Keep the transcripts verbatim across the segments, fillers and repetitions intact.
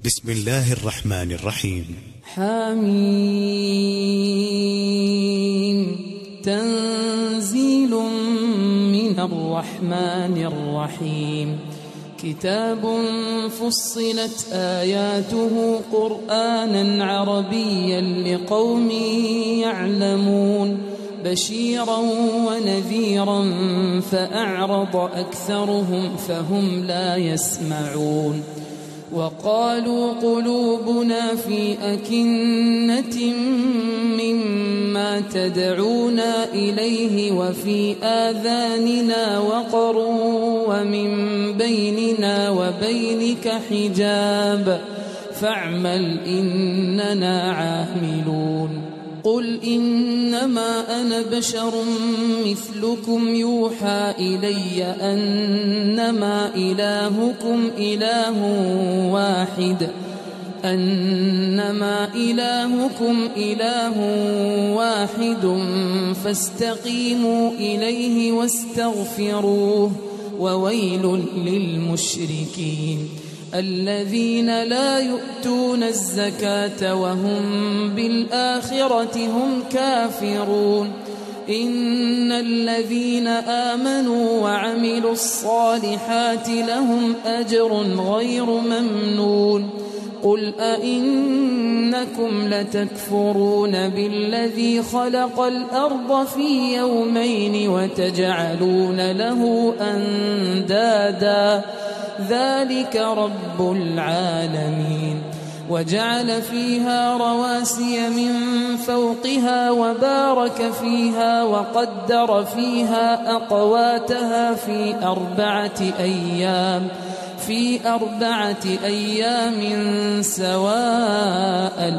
بسم الله الرحمن الرحيم. حميم تنزيل من الرحمن الرحيم. كتاب فصلت آياته قرآنا عربيا لقوم يعلمون بشيرا ونذيرا فأعرض أكثرهم فهم لا يسمعون. وقالوا قلوبنا في أكنة مما تدعونا إليه وفي آذاننا وقر ومن بيننا وبينك حجاب فاعمل إننا عاملون. قل إنما أنا بشر مثلكم يوحى إلي أنما إلهكم إله واحد أنما إلهكم إله واحد فاستقيموا إليه واستغفروه وويل للمشركين الذين لا يؤتون الزكاة وهم بالآخرة هم كافرون. إن الذين آمنوا وعملوا الصالحات لهم أجر غير ممنون. قل أئنكم لتكفرون بالذي خلق الأرض في يومين وتجعلون له أندادا ذلك رب العالمين. وجعل فيها رواسي من فوقها وبارك فيها وقدر فيها أقواتها في أربعة أيام في أربعة أيام سواء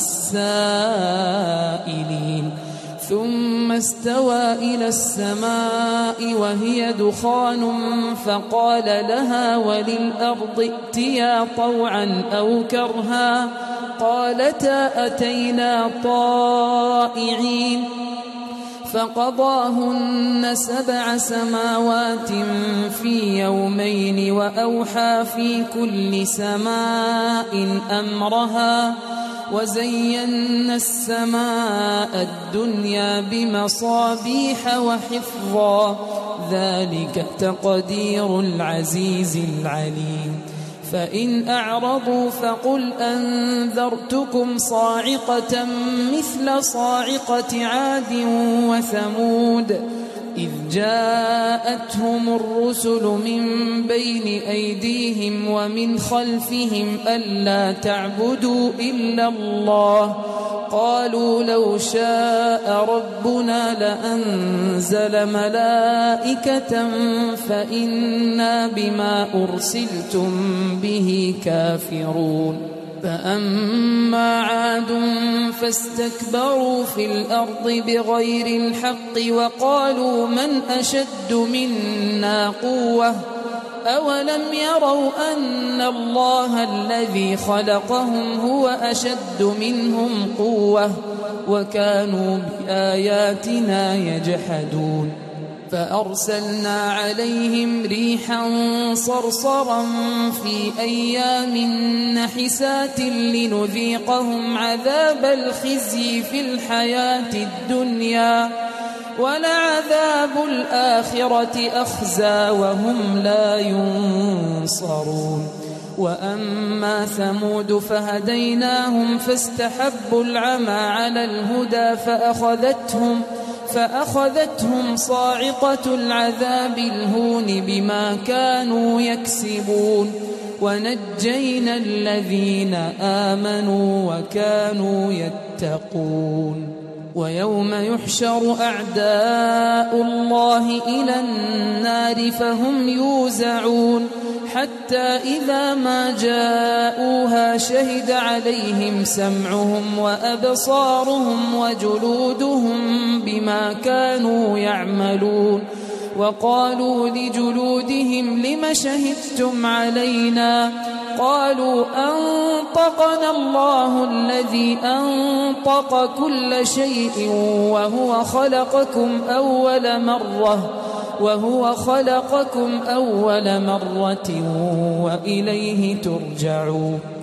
للسائلين. ثم استوى إلى السماء وهي دخان فقال لها وللأرض ائتيا طوعا أو كرها قالتا أتينا طائعين. فقضاهن سبع سماوات في يومين وأوحى في كل سماء أمرها وزينا السماء الدنيا بمصابيح وحفظا ذلك تقدير العزيز العليم. فإن أعرضوا فقل أنذرتكم صاعقة مثل صاعقة عاد وثمود إذ جاءتهم الرسل من بين أيديهم ومن خلفهم ألا تعبدوا إلا الله قالوا لو شاء ربنا لأنزل ملائكة فإنا بما أرسلتم به كافرون. فأما عاد فاستكبروا في الأرض بغير الحق وقالوا من أشد منا قوة أولم يروا أن الله الذي خلقهم هو أشد منهم قوة وكانوا بآياتنا يجحدون. فأرسلنا عليهم ريحا صرصرا في أيام نحسات لنذيقهم عذاب الخزي في الحياة الدنيا ولعذاب الآخرة أخزى وهم لا ينصرون. وأما ثمود فهديناهم فاستحبوا العمى على الهدى فأخذتهم فأخذتهم صاعقة العذاب الهون بما كانوا يكسبون. ونجينا الذين آمنوا وكانوا يتقون. ويوم يحشر أعداء الله إلى النار فهم يوزعون حتى إذا ما جاءوها شهد عليهم سمعهم وأبصارهم وجلودهم بما كانوا يعملون. وقالوا لجلودهم لم شهدتم علينا قالوا أنطقنا الله الذي أنطق كل شيء وهو خلقكم أول مرة وهو خلقكم أول مرة وإليه ترجعون.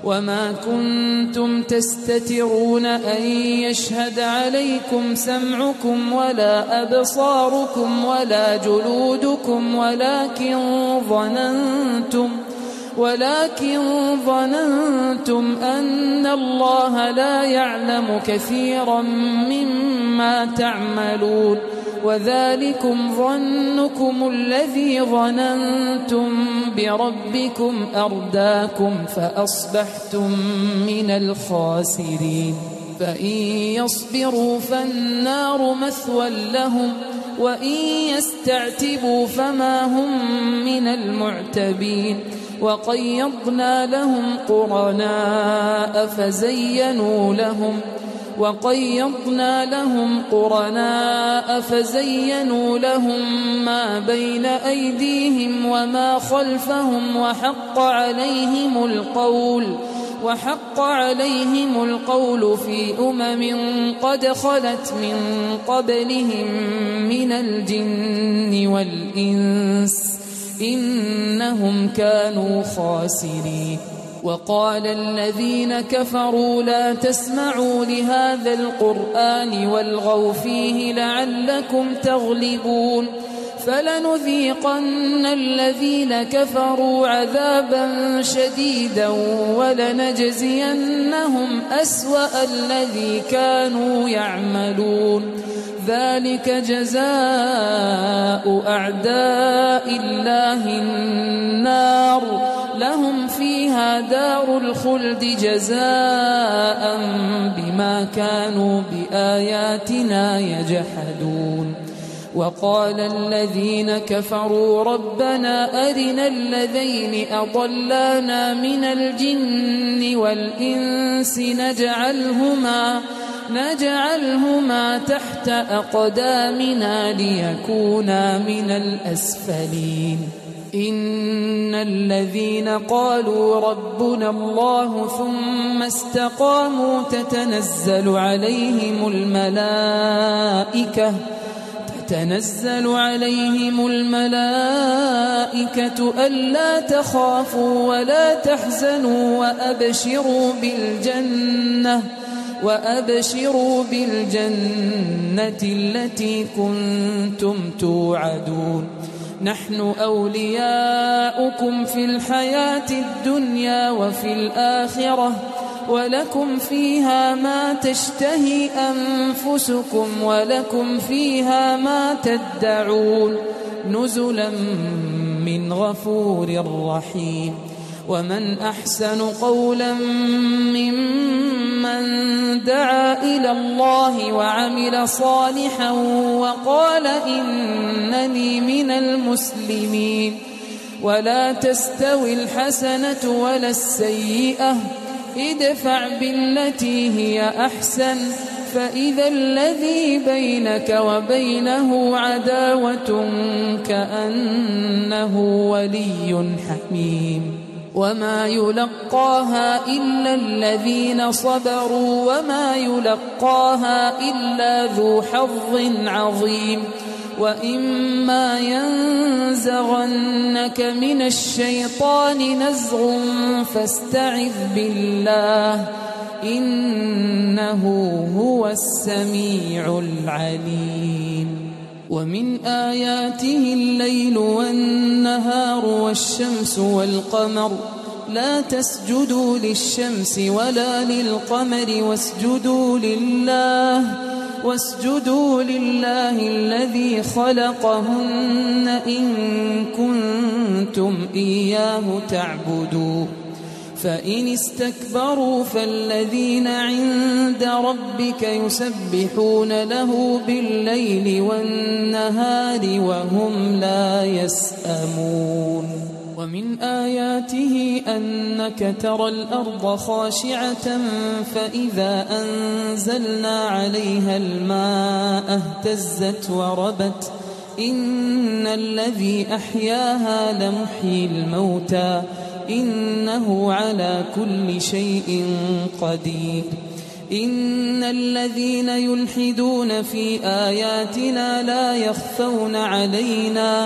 وما كنتم تستترون أن يشهد عليكم سمعكم ولا أبصاركم ولا جلودكم ولكن ظننتم ولكن ظننتم أن الله لا يعلم كثيرا مما تعملون وذلكم ظنكم الذي ظننتم بربكم أرداكم فأصبحتم من الخاسرين فإن يصبروا فالنار مثوى لهم وإن يستعتبوا فما هم من المعتبين وقيضنا لهم قرناء فزينوا لهم وقيضنا لهم قرناء فزينوا لهم ما بين أيديهم وما خلفهم وحق عليهم القول وحق عليهم القول في أمم قد خلت من قبلهم من الجن والإنس إنهم كانوا خاسرين وقال الذين كفروا لا تسمعوا لهذا القرآن والغوا فيه لعلكم تغلبون فلنذيقن الذين كفروا عذابا شديدا ولنجزينهم أسوأ الذي كانوا يعملون ذلك جزاء أعداء الله النار لهم فيها دار الخلد جزاء بما كانوا بآياتنا يجحدون وقال الذين كفروا ربنا أرنا الذين أضلانا من الجن والإنس نجعلهما نجعلهما تحت أقدامنا ليكونا من الأسفلين إن الذين قالوا ربنا الله ثم استقاموا تتنزل عليهم الملائكة تنزل عليهم الملائكة ألا تخافوا ولا تحزنوا وأبشروا بالجنة وأبشروا بالجنة التي كنتم توعدون نحن أولياؤكم في الحياة الدنيا وفي الآخرة ولكم فيها ما تشتهي أنفسكم ولكم فيها ما تدعون نزلا من غفور رحيم ومن أحسن قولا ممن دعا إلى الله وعمل صالحا وقال إنني من المسلمين ولا تستوي الحسنة ولا السيئة ادفع بالتي هي أحسن فإذا الذي بينك وبينه عداوة كأنه ولي حميم وما يلقاها إلا الذين صبروا وما يلقاها إلا ذو حظ عظيم وإما ينزغنك من الشيطان نزغ فاستعذ بالله إنه هو السميع العليم ومن آياته الليل والنهار والشمس والقمر لا تسجدوا للشمس ولا للقمر واسجدوا لله واسجدوا لله الذي خلقهن إن كنتم إياه تعبدون فإن استكبروا فالذين عند ربك يسبحون له بالليل والنهار وهم لا يسأمون ومن آياته أنك ترى الأرض خاشعة فإذا أنزلنا عليها الماء اهتزت وربت إن الذي أحياها لمحيي الموتى إنه على كل شيء قدير إن الذين يلحدون في آياتنا لا يخفون علينا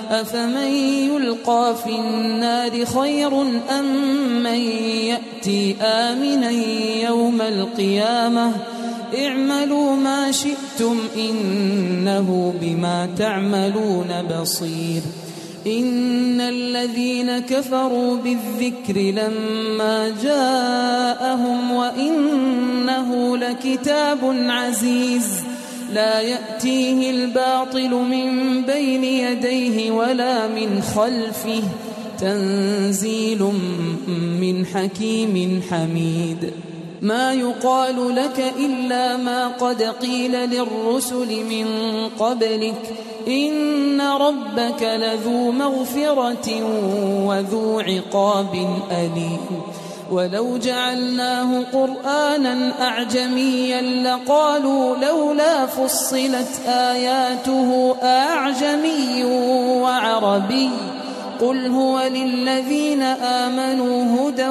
أفمن يلقى في النار خير أم من يأتي آمنا يوم القيامة اعملوا ما شئتم إنه بما تعملون بصير إن الذين كفروا بالذكر لما جاءهم وإنه لكتاب عزيز لا يأتيه الباطل من بين يديه ولا من خلفه تنزيل من حكيم حميد ما يقال لك إلا ما قد قيل للرسل من قبلك إن ربك لذو مغفرة وذو عقاب أليم ولو جعلناه قرآنا أعجميا لقالوا لولا فصلت آياته أعجمي وعربي قل هو للذين آمنوا هدى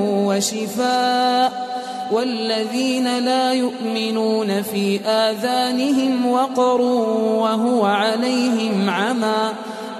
وشفاء والذين لا يؤمنون في آذانهم وقر وهو عليهم عمى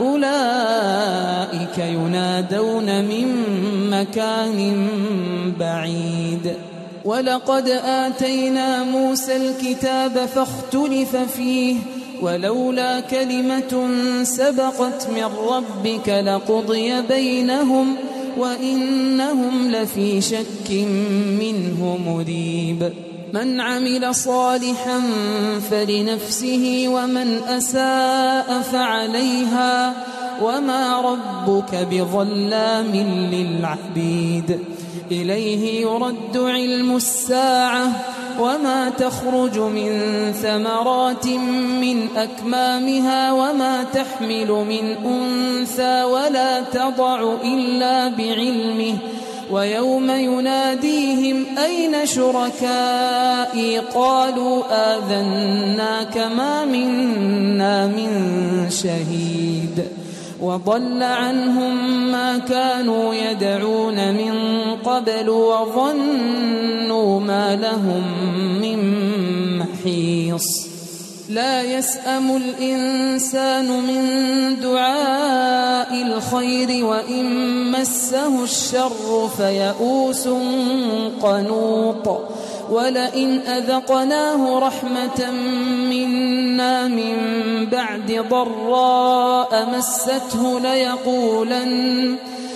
أولئك ينادون من مكان بعيد ولقد آتينا موسى الكتاب فاختلف فيه ولولا كلمة سبقت من ربك لقضي بينهم وإنهم لفي شك منه مريب من عمل صالحا فلنفسه ومن أساء فعليها وما ربك بظلام للعبيد إليه يرد علم الساعة وما تخرج من ثمرات من أكمامها وما تحمل من أنثى ولا تضع إلا بعلمه ويوم يناديهم أين شركائي قالوا آذناك ما منا من شهيد وضل عنهم ما كانوا يدعون من قبل وظنوا ما لهم من محيص لا يسأم الإنسان من دعاء الخير وإن مسه الشر فيئوس قنوط ولئن أذقناه رحمة منا من بعد ضراء مسته ليقولن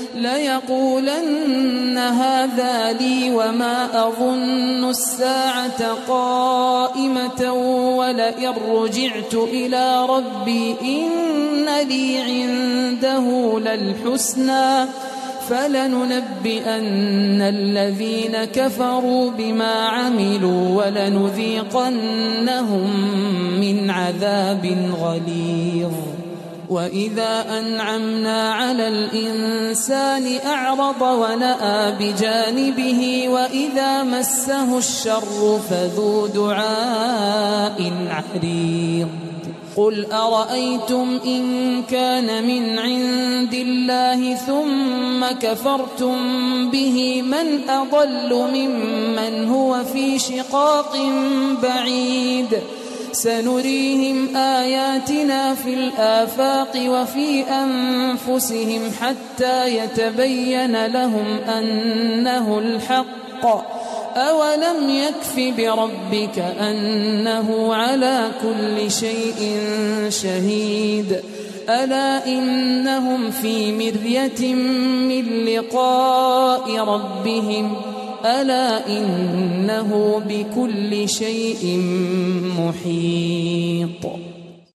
ليقولن هذا لي وما أظن الساعة قائمة ولئن رجعت إلى ربي إن لي عنده للحسنى فلننبئن الذين كفروا بما عملوا ولنذيقنهم من عذاب غليظ وإذا أنعمنا على الإنسان أعرض ونأى بجانبه وإذا مسه الشر فذو دعاء عريض قل أرأيتم إن كان من عند الله ثم كفرتم به من أضل ممن هو في شقاق بعيد سنريهم آياتنا في الآفاق وفي أنفسهم حتى يتبين لهم أنه الحق أولم يكف بربك أنه على كل شيء شهيد ألا إنهم في مرية من لقاء ربهم ألا إنه بكل شيء محيط